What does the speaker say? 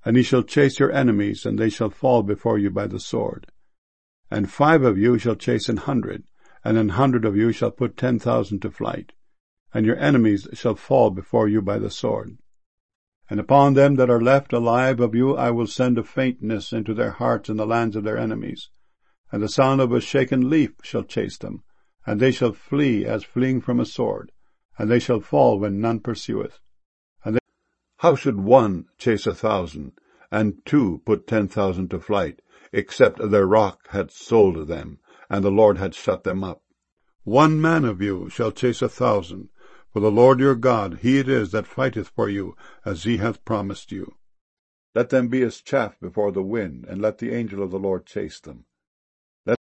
And ye shall chase your enemies, and they shall fall before you by the sword. And 5 of you shall chase 100, and 100 of you shall put 10,000 to flight. And your enemies shall fall before you by the sword. And upon them that are left alive of you I will send a faintness into their hearts in the lands of their enemies. And the sound of a shaken leaf shall chase them, and they shall flee as fleeing from a sword, and they shall fall when none pursueth. How should 1 chase 1,000, and 2 put 10,000 to flight, except their rock had sold them, and the Lord had shut them up? 1 man of you shall chase 1,000, for the Lord your God, he it is that fighteth for you, as he hath promised you. Let them be as chaff before the wind, and let the angel of the Lord chase them.